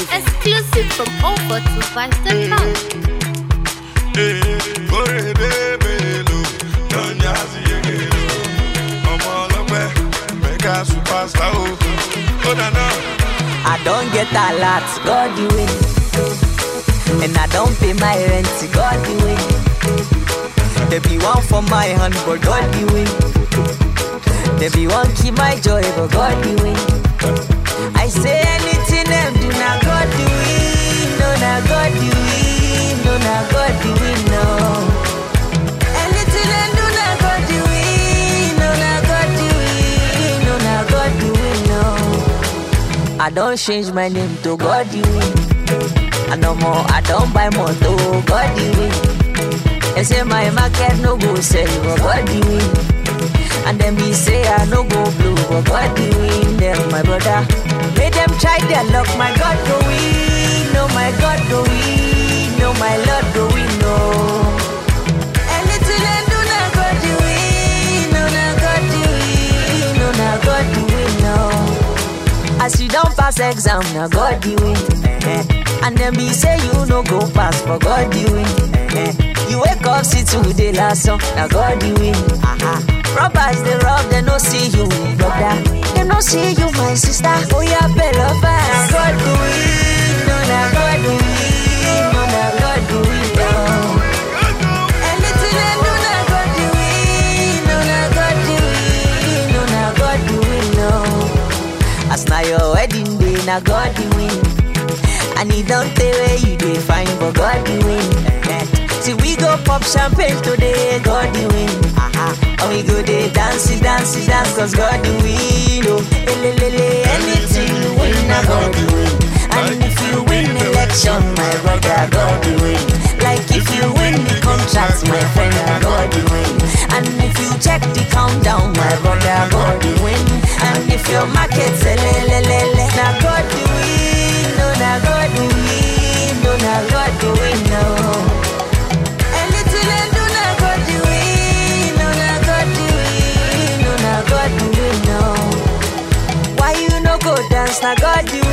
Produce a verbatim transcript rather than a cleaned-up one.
Exclusive from over to vice dot com. I don't get a lot, God the way. And I don't pay my rent, God the way. There be one for my hand, but God the way. There be one keep my joy, but God the way. I say anything them do, now God the way. No, now God the way. No, now God the way, no. Anything them do, now God the way. No, now God the way. No, now God the way, no. I don't change my name to God the way. I no more, I don't buy more to God the way. They say my market no go sell, but God the way. And then me say I no go blue, but God the way. Them my brother, let them try their luck, my God go win. No, my God go win. No, my Lord go win, no. Anything I do, now God the way. No, now God the way. No, now God the way, no. As you don't pass exam, now God the way. Uh-huh. And then me say you no go pass, but God the way. Uh-huh. You wake up, see today last song, now God the way. Uh-huh. Robbers they rob, they no see you, brother. They no see you, my sister. Oh yeah, better fast. Now God do it, no, now God do it, no, now God do it, no. Anything I do, now God do it, no, now God do it, no, now God do it, no. As now your wedding day, now God do it. And he don't tell where you dey find, but God do it. See we go pop champagne today, God do it. And we go there dance, dance, dance, cause God do win, oh. Elelele, anything you win, now God do win. And if you win election, my brother, God do win. Like if you win the contract, my friend, God do win. And if you check the countdown, my brother, God do win. And if your market's elelele, now God do win, no, now God do win, no, now God do win, no. God do it, no. Why you no go dance, now God do